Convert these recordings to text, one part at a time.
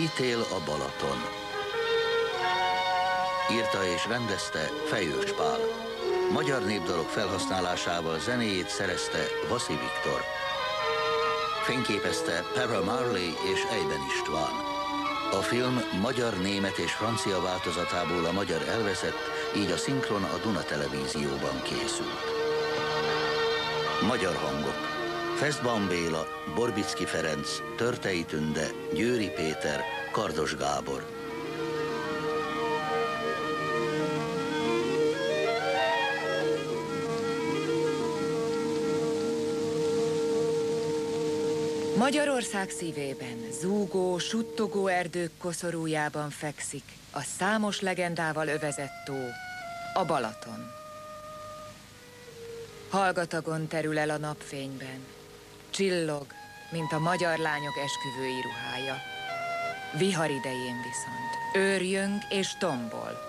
Ítél a Balaton. Írta és rendezte Fejős Pál. Magyar népdalok felhasználásával zenéjét szerezte Vaszi Viktor. Fényképezte Para Marley és Eyben István. A film magyar, német és francia változatából a magyar elveszett, így a szinkron a Duna Televízióban készült. Magyar hangok: Fesztbaum Béla, Borbicki Ferenc, Törtei Tünde, Győri Péter, Kardos Gábor. Magyarország szívében, zúgó, suttogó erdők koszorújában fekszik a számos legendával övezett tó, a Balaton. Hallgatagon terül el a napfényben, csillog, mint a magyar lányok esküvői ruhája. Vihar idején viszont őrjöng és tombol.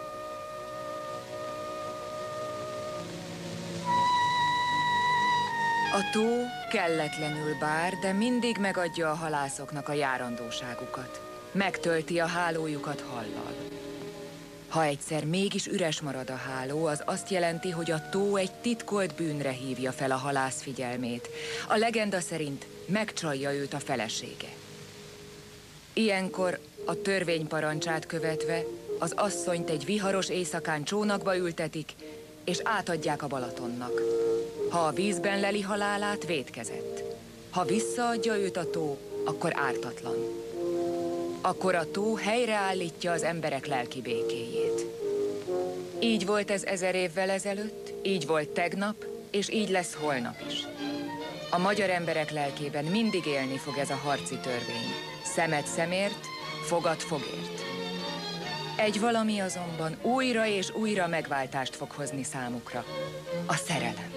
A tó kelletlenül bár, de mindig megadja a halászoknak a járandóságukat. Megtölti a hálójukat hallal. Ha egyszer mégis üres marad a háló, az azt jelenti, hogy a tó egy titkolt bűnre hívja fel a halász figyelmét. A legenda szerint megcsalja őt a felesége. Ilyenkor a törvény parancsát követve az asszonyt egy viharos éjszakán csónakba ültetik, és átadják a Balatonnak. Ha a vízben leli halálát, vétkezett. Ha visszaadja őt a tó, akkor ártatlan. Akkor a tó helyreállítja az emberek lelki békéjét. Így volt ez 1000 évvel ezelőtt, így volt tegnap, és így lesz holnap is. A magyar emberek lelkében mindig élni fog ez a harci törvény. Szemet szemért, fogad fogért. Egy valami azonban újra és újra megváltást fog hozni számukra. A szerelem.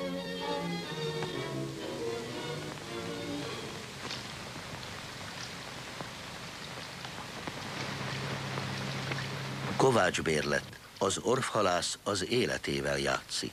Kovács Bérlet, az orvhalász az életével játszik.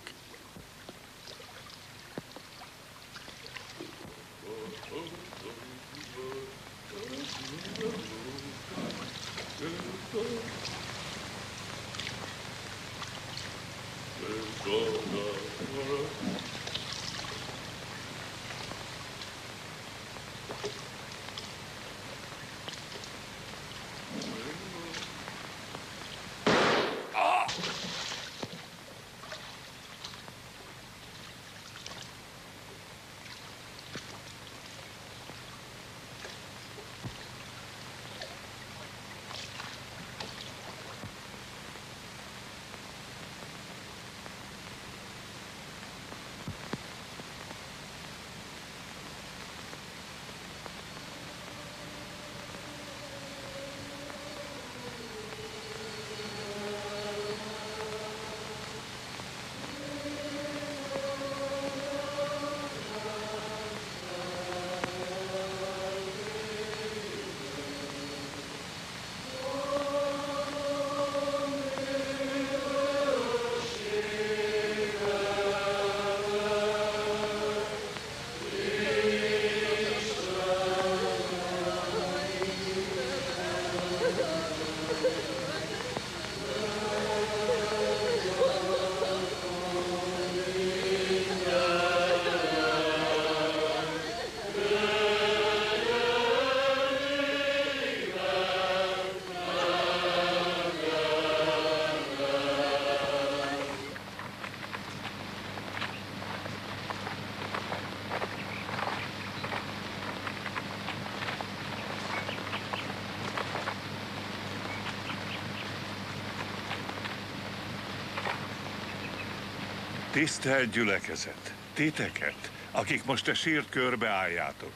Tisztelt gyülekezet, titeket, akik most a sírt körbeálljátok.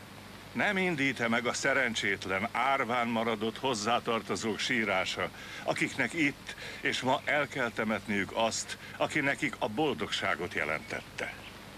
Nem indít-e meg a szerencsétlen, árván maradott hozzátartozók sírása, akiknek itt és ma el kell temetniük azt, aki nekik a boldogságot jelentette?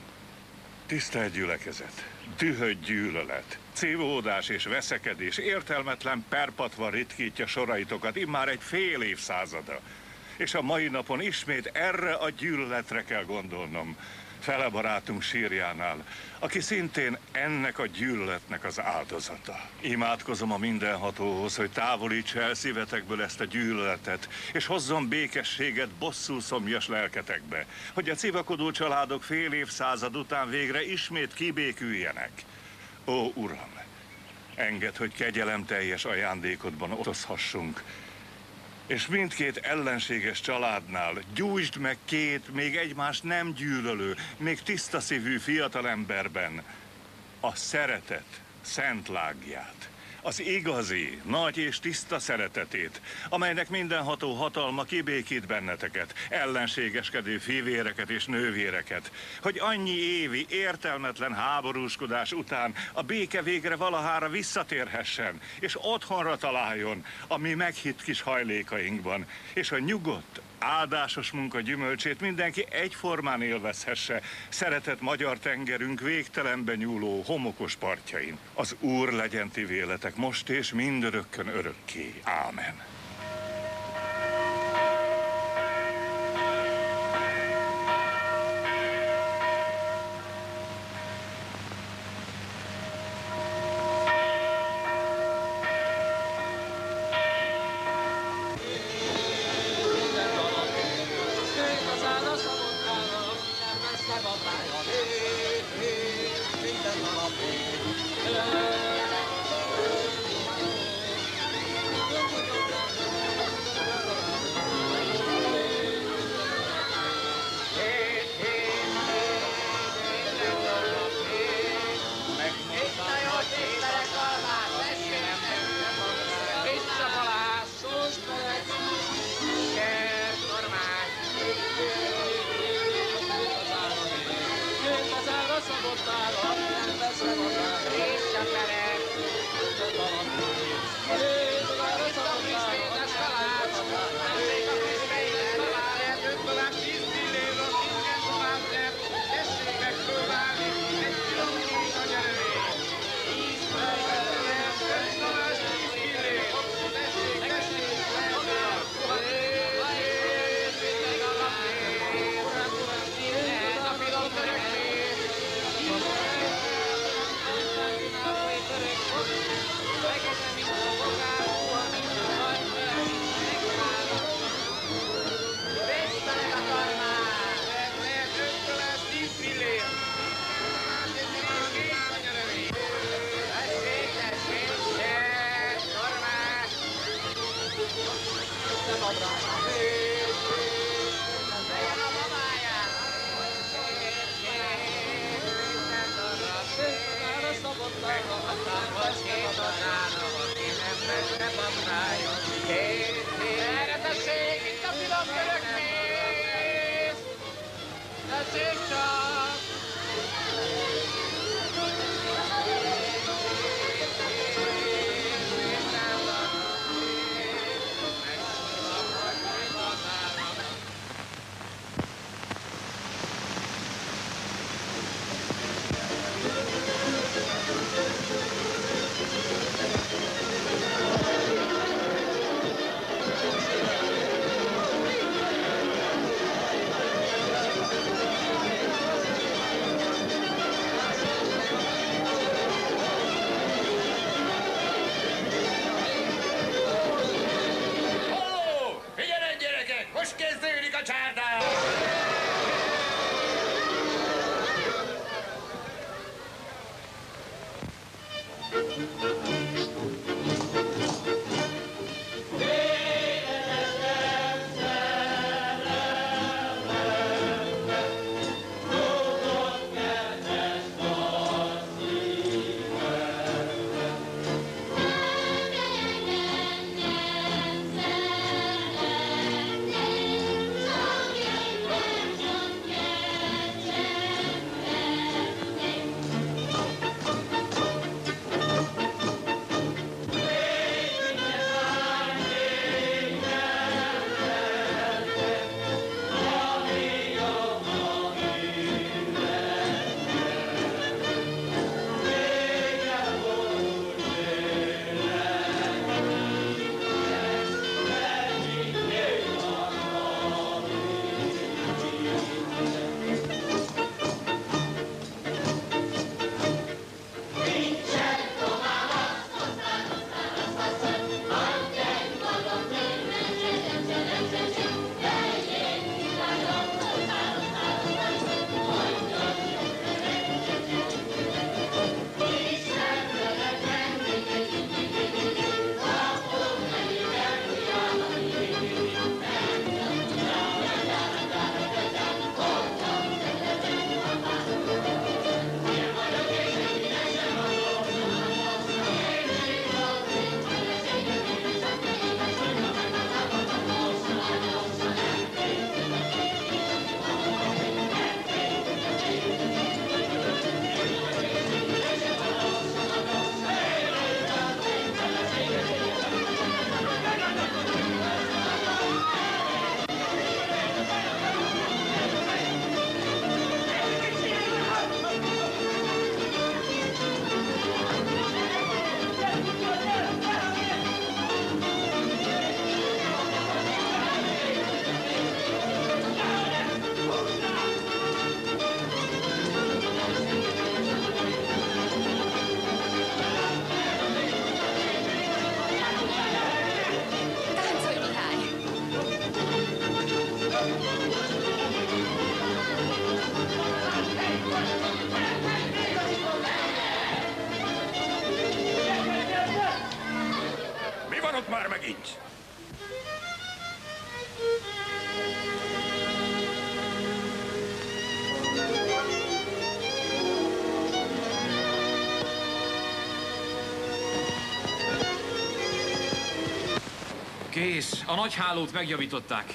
Tisztelt gyülekezet, dühöt gyűlölet, cívódás és veszekedés, értelmetlen perpatva ritkítja soraitokat immár egy fél évszázada. És a mai napon ismét erre a gyűlöletre kell gondolnom. Fele barátunk sírjánál, aki szintén ennek a gyűlöletnek az áldozata. Imádkozom a mindenhatóhoz, hogy távolítsa el szívetekből ezt a gyűlöletet, és hozzon békességet bosszú szomjas lelketekbe, hogy a civakodó családok fél évszázad után végre ismét kibéküljenek. Ó, Uram, engedd, hogy kegyelemteljes ajándékodban osztozhassunk, és mindkét ellenséges családnál gyújtsd meg két még egymást nem gyűlölő, még tiszta szívű fiatalemberben a szeretet szent lágját, az igazi, nagy és tiszta szeretetét, amelynek mindenható hatalma kibékít benneteket, ellenségeskedő fivéreket és nővéreket, hogy annyi évi értelmetlen háborúskodás után a béke végre valahára visszatérhessen, és otthonra találjon a mi meghitt kis hajlékainkban, és a nyugodt, áldásos munka gyümölcsét mindenki egyformán élvezhesse szeretett magyar tengerünk végtelenbe nyúló homokos partjain. Az Úr legyen ti véletek most és mindörökkön örökké. Ámen. megint. Kész, a nagy hálót megjavították.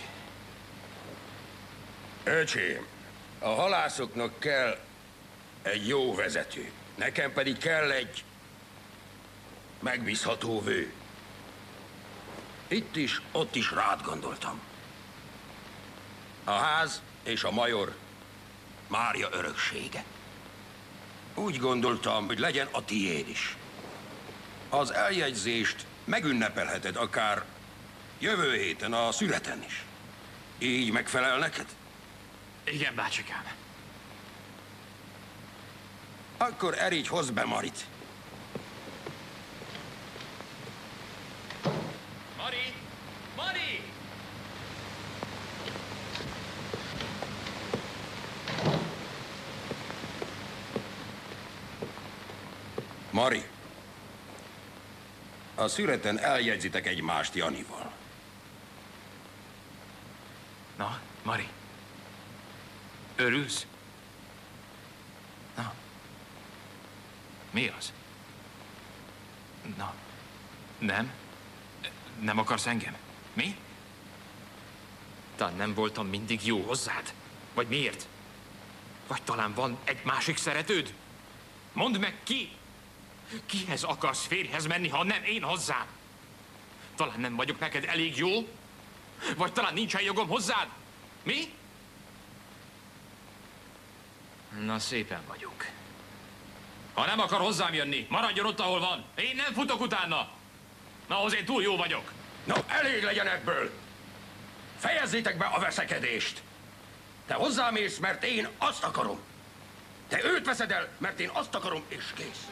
Öcsém, a halászoknak kell egy jó vezető. Nekem pedig kell egy megbízható vő. Itt is, ott is rád gondoltam. A ház és a major Mária öröksége. Úgy gondoltam, hogy legyen a tiéd is. Az eljegyzést megünnepelheted akár jövő héten a születen is. Így megfelel neked? Igen, bácsikám. Akkor Erigy, hozz be Marit. Mari! Mari! Mari, a születen eljegyzitek egymást Janival. Na, Mari. Örülsz? Na. Mi az? Na. Nem? Nem akarsz engem? Mi? Talán nem voltam mindig jó hozzád? Vagy miért? Vagy talán van egy másik szeretőd? Mondd meg ki! Kihez akarsz férjhez menni, ha nem én hozzám? Talán nem vagyok neked elég jó? Vagy talán nincsen jogom hozzád? Mi? Na, szépen vagyok. Ha nem akar hozzám jönni, maradjon ott, ahol van. Én nem futok utána. Na, ahhoz én túl jó vagyok. No, elég legyen ebből! Fejezzétek be a veszekedést! Te hozzámész, mert én azt akarom. Te őt veszed el, mert én azt akarom, és kész.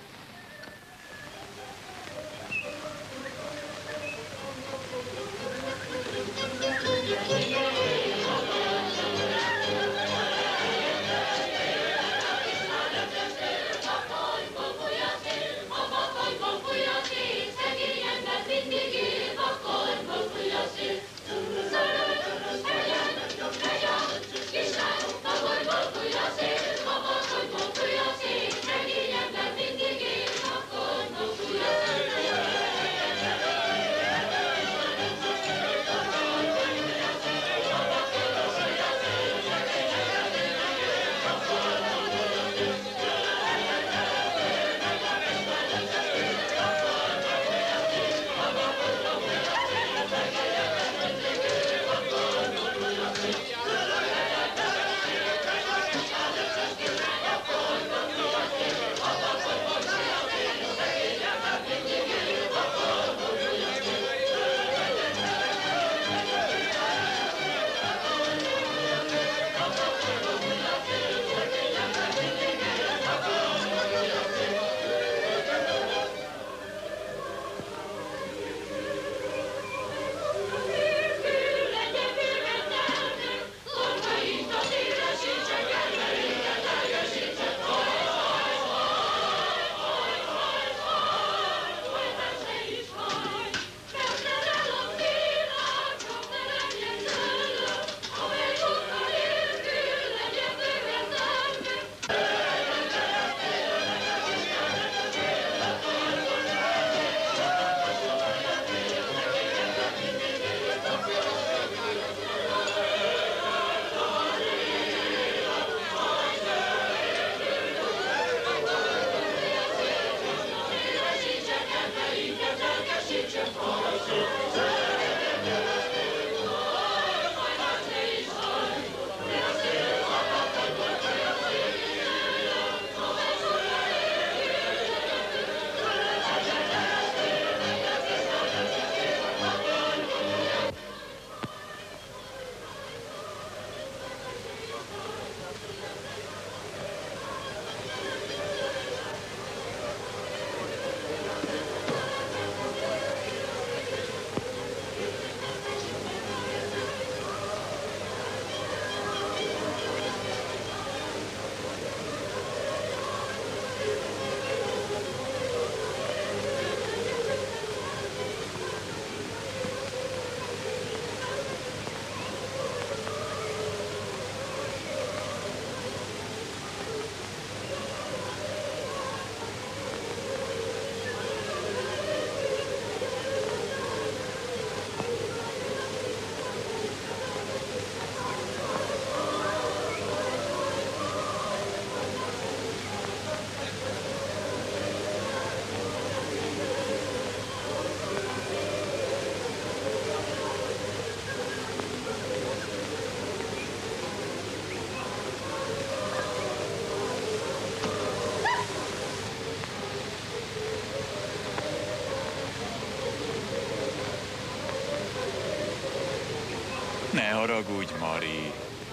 haragudj, Mari.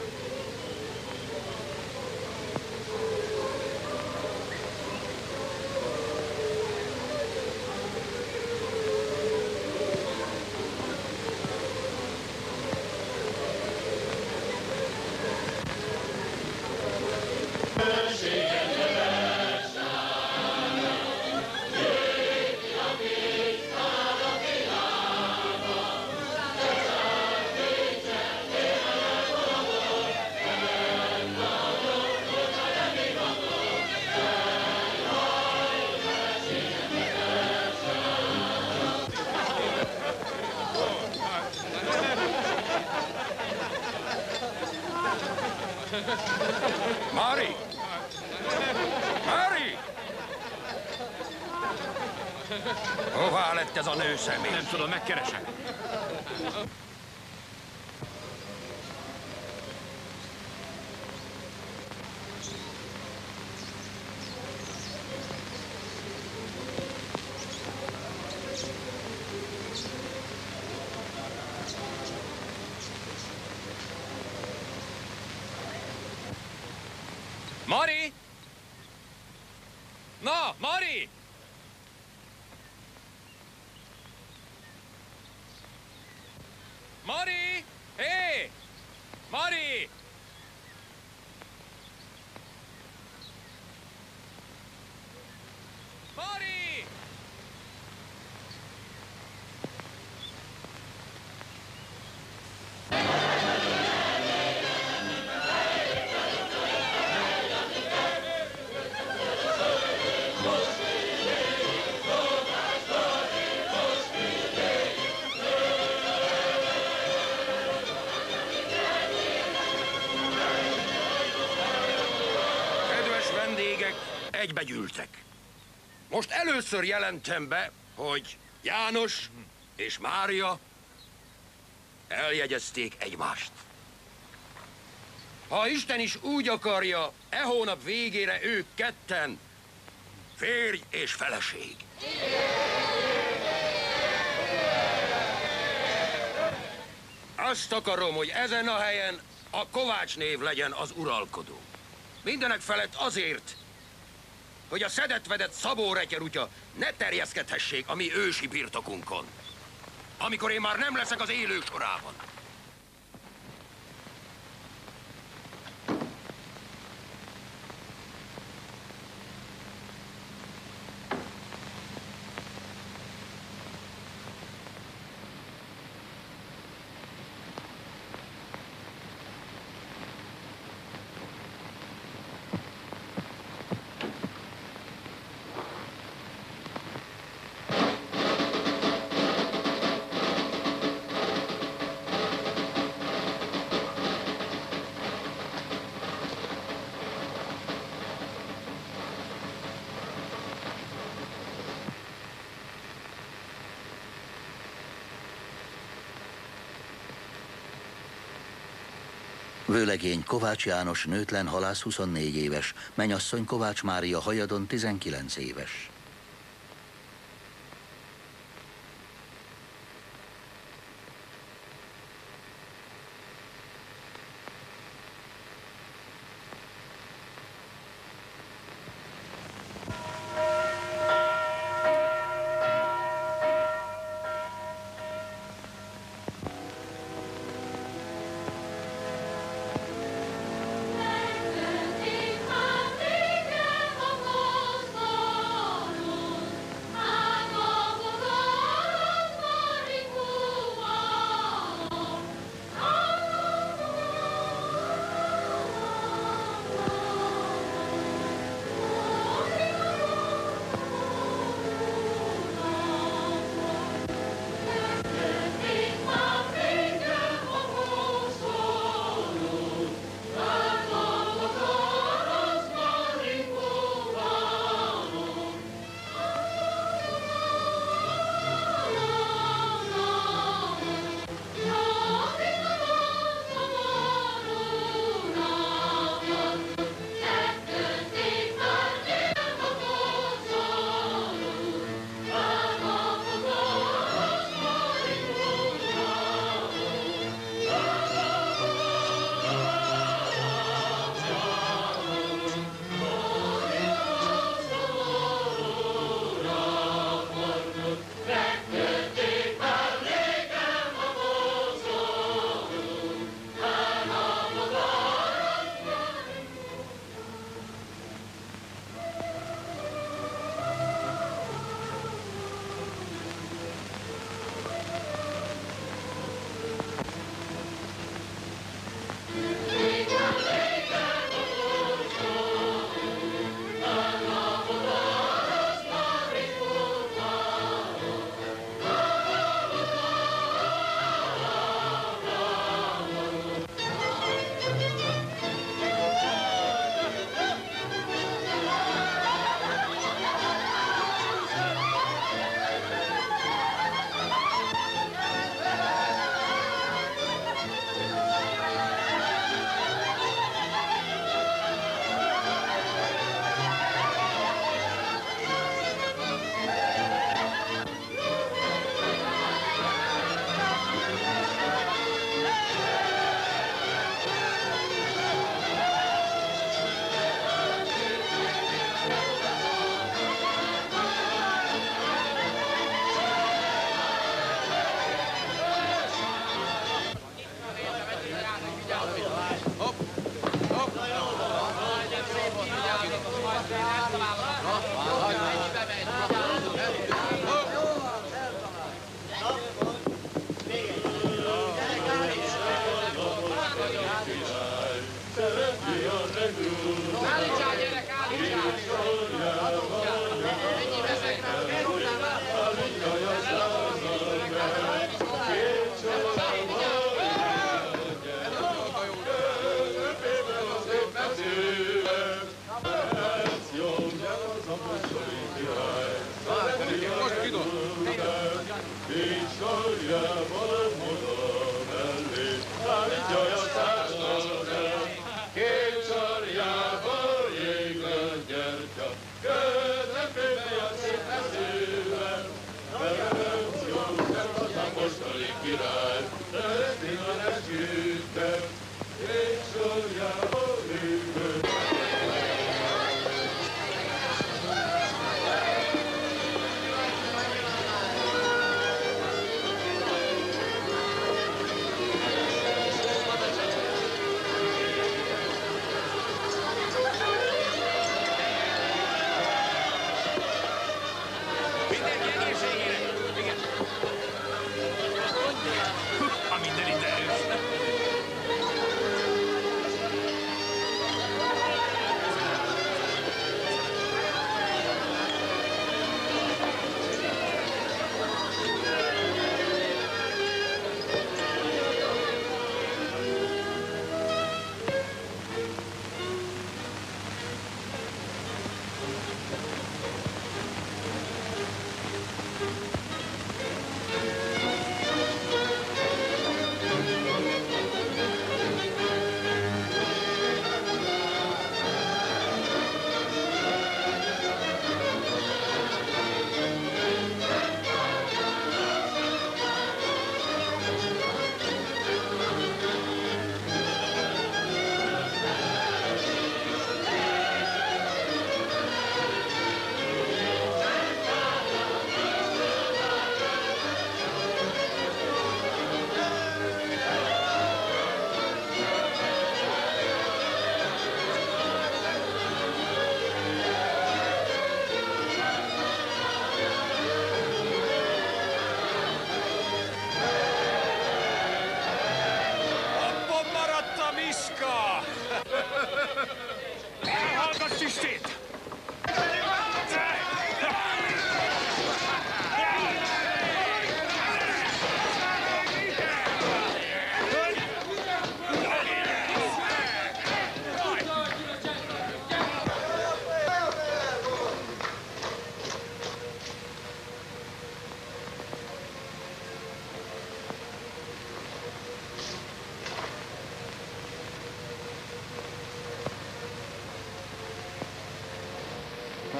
Mari! Mari! Hová lett ez a nő személy? Nem tudom, megkeresem. Mari! Na, Mari! Mari! Hé! Mari! Mari! Egybegyűltek. Most először jelentem be, hogy János és Mária eljegyezték egymást. Ha Isten is úgy akarja, e hónap végére ők ketten férj és feleség. Azt akarom, hogy ezen a helyen a Kovács név legyen az uralkodó. Mindenek felett azért, hogy a szedett-vedett Szabó-retyerutya ne terjeszkedhessék a mi ősi birtokunkon, amikor én már nem leszek az élő sorában. Vőlegény Kovács János nőtlen halász 24 éves, mennyasszony Kovács Mária hajadon 19 éves.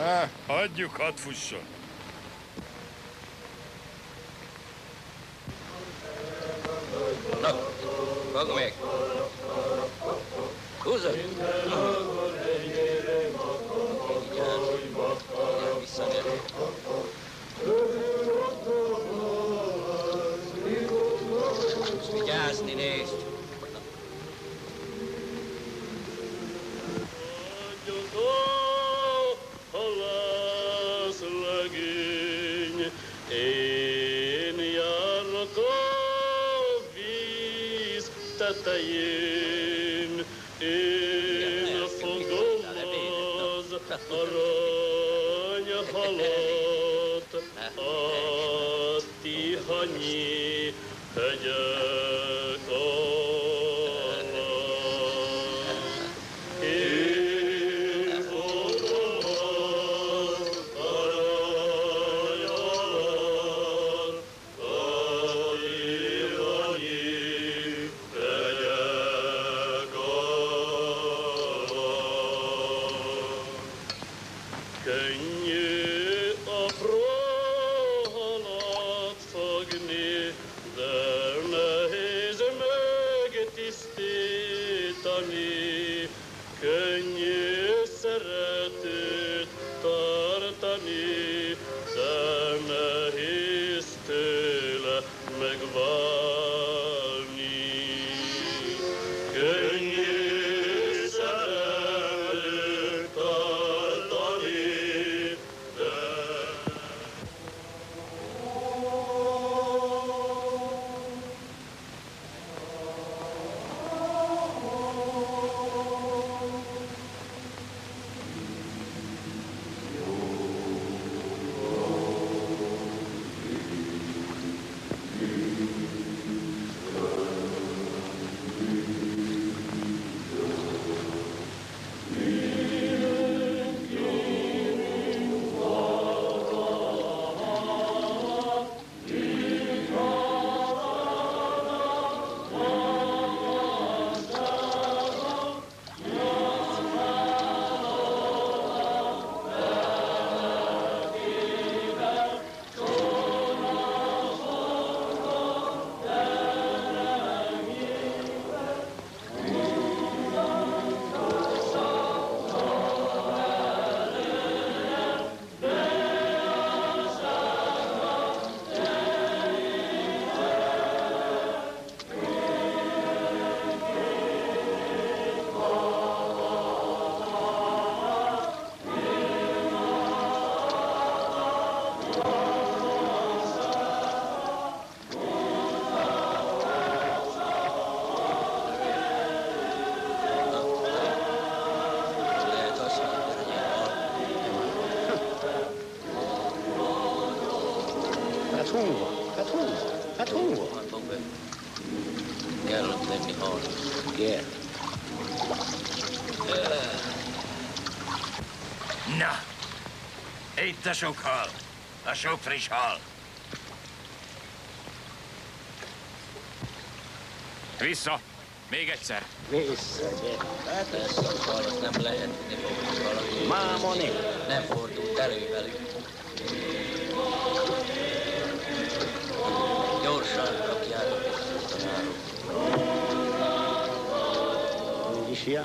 Hagyjuk, hadd fusson. Na, fogd meg! Húzod! Vigyázz, visszanél. Vigyázni nézd! Tetején én fogom az aranyhalat, a Tihanyi hegyek alatt. Én fogom az aranyhalat, a Tihanyi könnyű apró halat fogni, de nehéz megtisztítani. Könnyű szeretőt tartani, de nehéz tőle megválni. Könnyű szeretőt tartani, de... Hát hol? Kell lenni hal. Kell. Na, itt a sok hal. A sok friss hal. Vissza! Még egyszer! Vissza, gyere. Hát persze, a halat nem lehet, ne fogjuk valami. Mámoni. Nem fordult elő velük. Gyorsan kapjátok ezt a tanárok. Úgy is jár.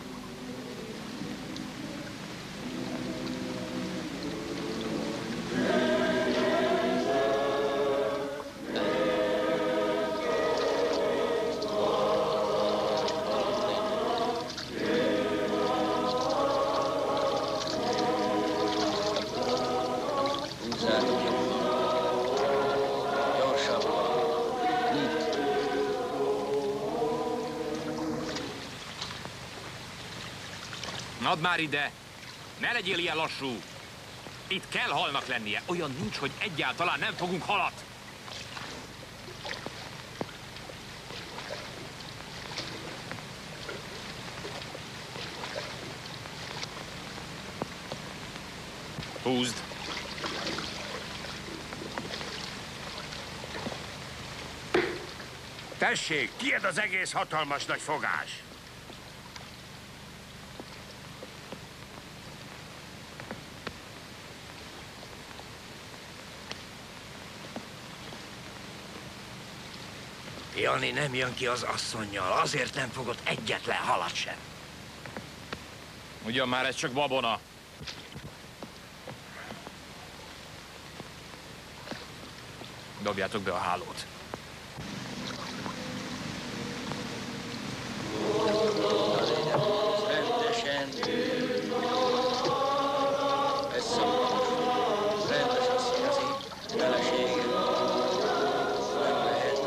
Add már ide! Ne legyél ilyen lassú! Itt kell halnak lennie. Olyan nincs, hogy egyáltalán nem fogunk halat. Húzd! Tessék, tiéd az egész hatalmas nagy fogás. Jani nem jön ki az asszonnyal, azért nem fogott egyetlen halat sem. Ugyan már ez csak babona. Dobjátok be a hálót. Rendesen. Rendes asszony az én feleségem. Nem lehet.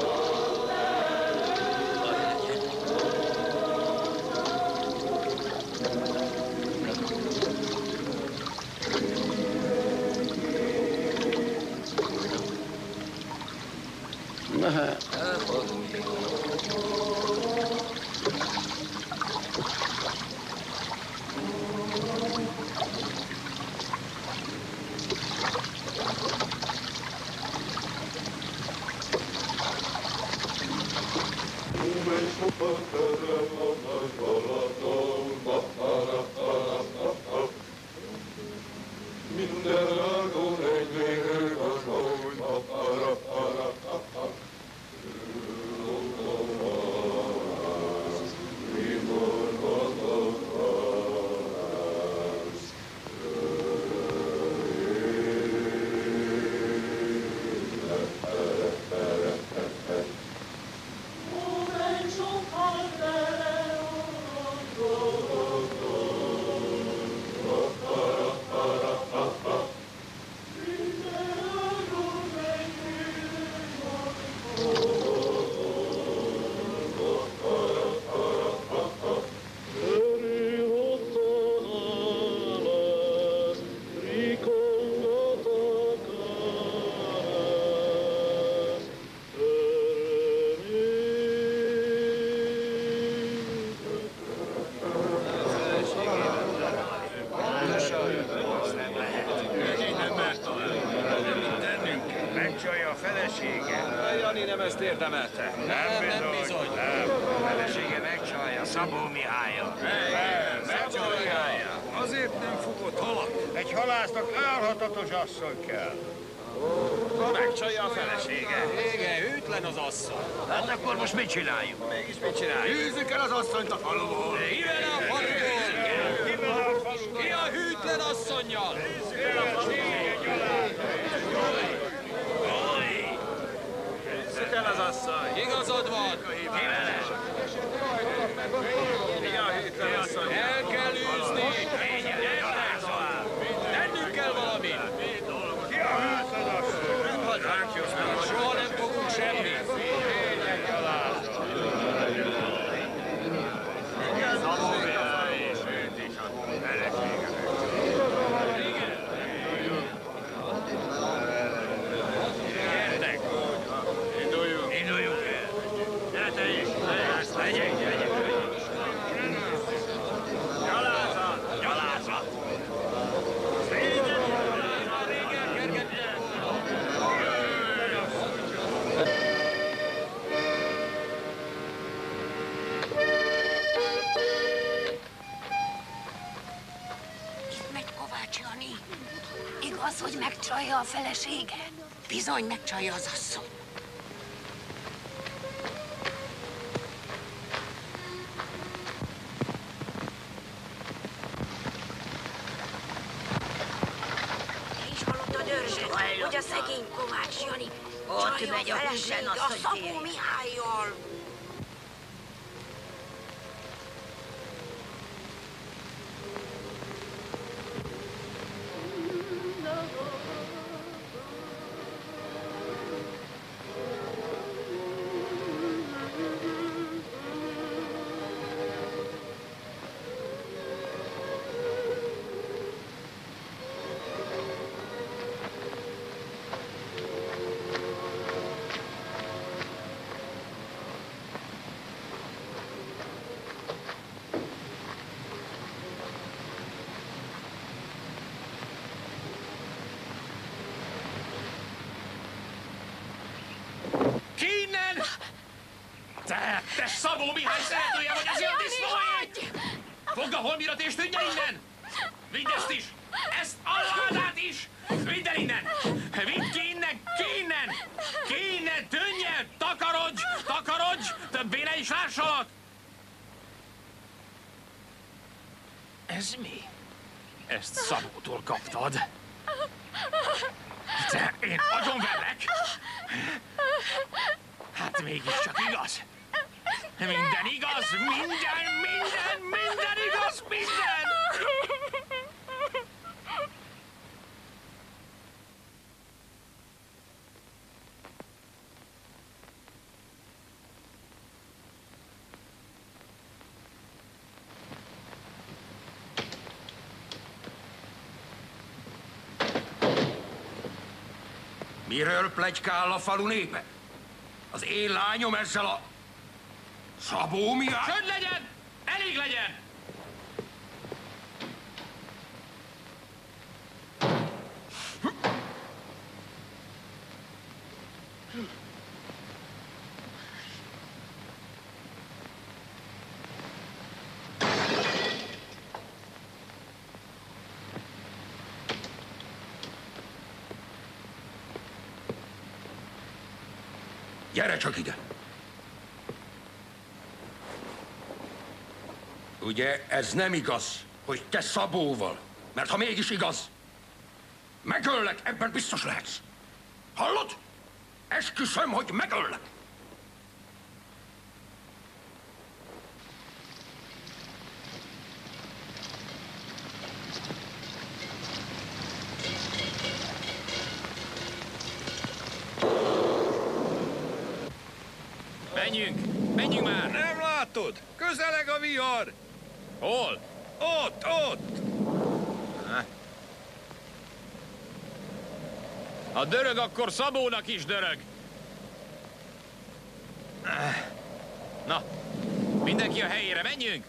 Na hát. Megcsalja a felesége. Jani nem ezt érdemelte. Nem bizony. A felesége megcsalja Szabó Mihályat. Szabó Mihályat. Azért nem fogott halat. Egy halásznak állhatatos asszony kell. Megcsalja a felesége. Igen, hűtlen az asszony. Hát akkor most mit csináljuk? Mégis mit csináljuk? Hűzzük el az asszonyt a faluból. Ki vele a faluból? Ki a hűtlen asszonnyal? Hűzzük el az asszony. Igazad van. Ki vele? Mi a hűtlen asszony? El kell űzni. Tennünk kell valamit. Ki a hűtlen asszony? Soha nem fogunk semmit. Induljunk el. Ne te is, legyek. Gyalázat. Itt megy Kovács Jani. Igaz, hogy megcsalja a felesége? Bizony megcsalja az asszony. Te is hallottad, őrsed, hogy a szegény Kovács Jani csalja a felesége a Szabó Mihályjal. Te Szabó Mihály szeretője vagy, ezért disznóé! Fogd a holmirat és tűnj innen! Vidd ezt is! Ezt a ládát is! Vidd el innen! Vidd ki innen! Ki innen! Ki innen! Tűnj el! Takarodj! Takarodj! Többé ne is lássalak! Ez mi? Ezt Szabótól kaptad? Te, én agyonverlek? Hát mégiscsak igaz. Minden igaz, minden igaz, minden! Miről pletykál a falu népe? Az én lányom ezzel a... Szabó Mihály? Csönd legyen! Elég legyen! Gyere csak ide! Ugye ez nem igaz, hogy te Szabóval, mert ha mégis igaz, megöllek, ebben biztos lehetsz. Hallod? Esküszöm, hogy megöllek. Menjünk már! Nem látod? Közeleg a vihar! Hol? Ott! Ha dörög, akkor Szabónak is dörög. Na, mindenki a helyére, menjünk!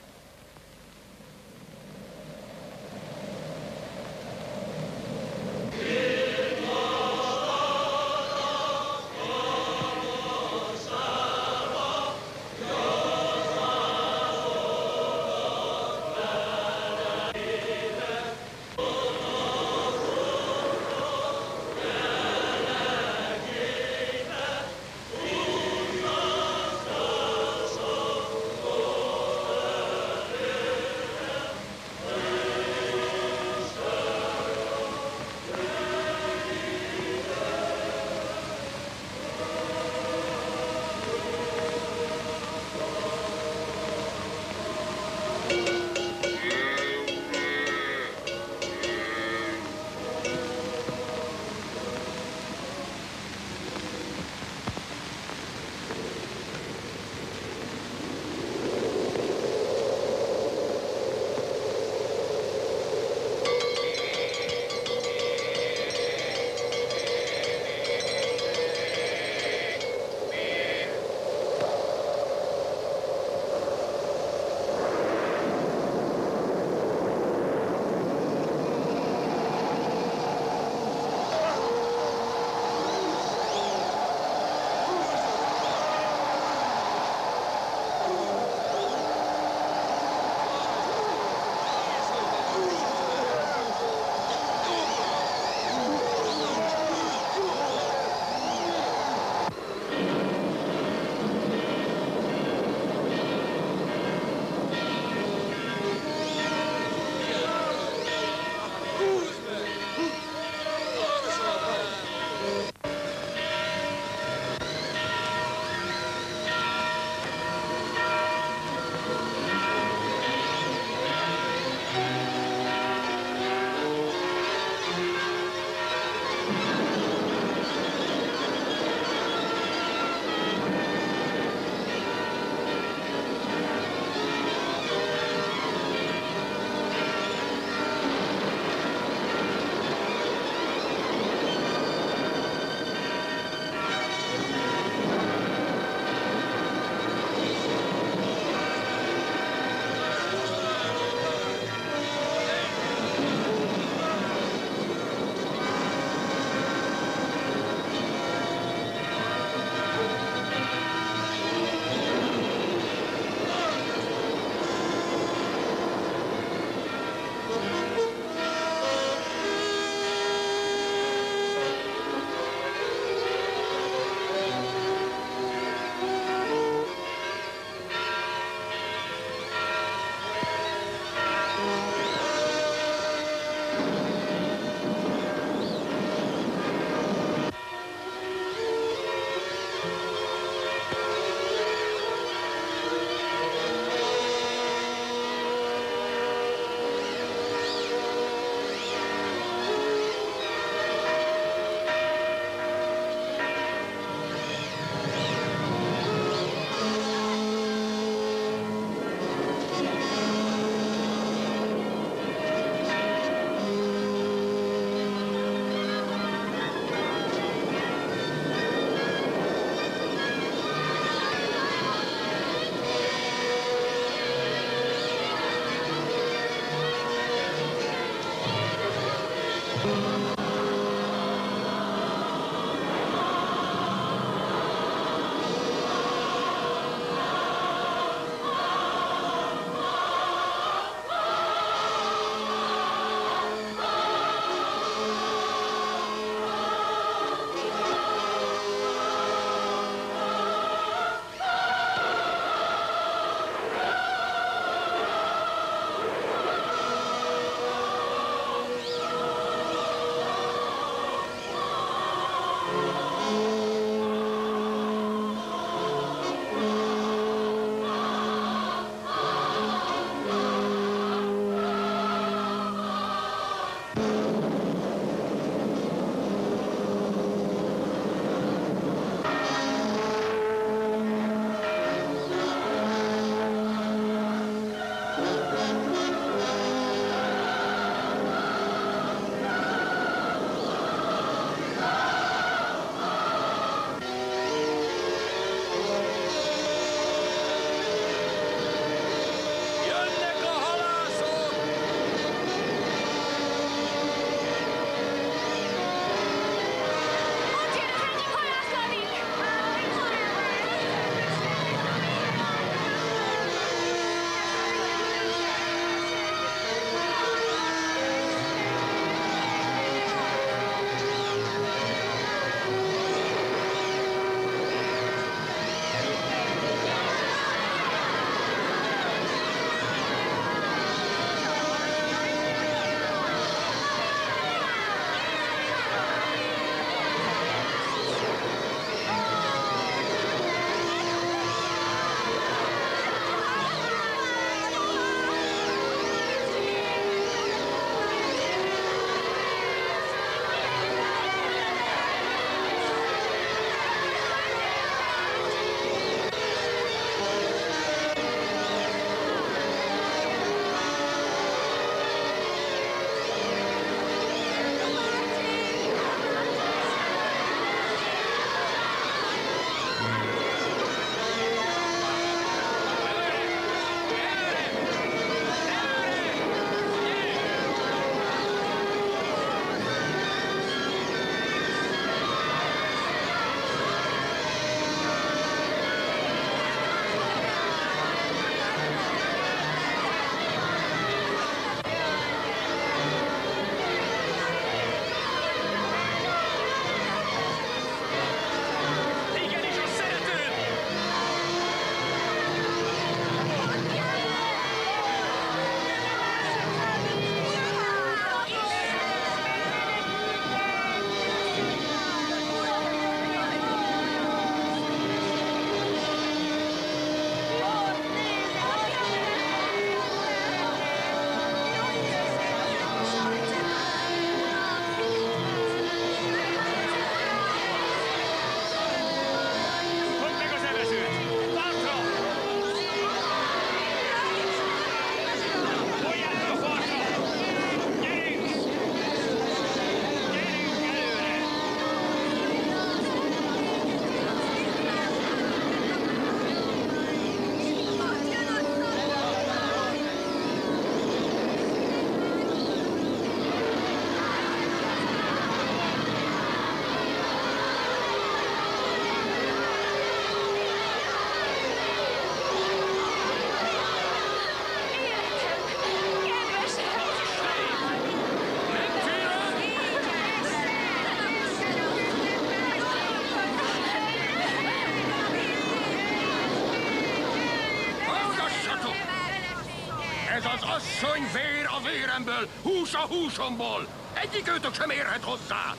Ez az asszony vér a véremből, hús a húsomból. Egyikőtök sem érhet hozzá.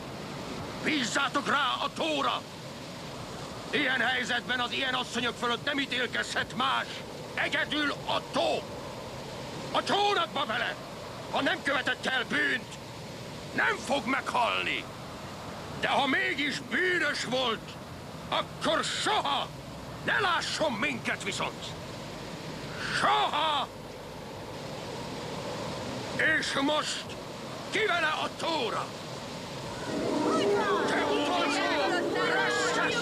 Bízzátok rá a tóra. Ilyen helyzetben az ilyen asszonyok fölött nem ítélkezhet más. Egyedül a tó. A csónakba vele. Ha nem követett el bűnt, nem fog meghalni. De ha mégis bűnös volt, akkor soha ne lásson minket viszont. Soha! És most ki vele a tóra? Te utolsó! Rösszes!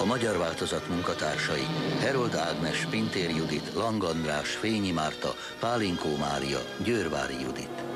A magyar változat munkatársai Herold Ágnes, Pintér Judit, Lang András, Fényi Márta, Pálinkó Mária, Győrvári Judit.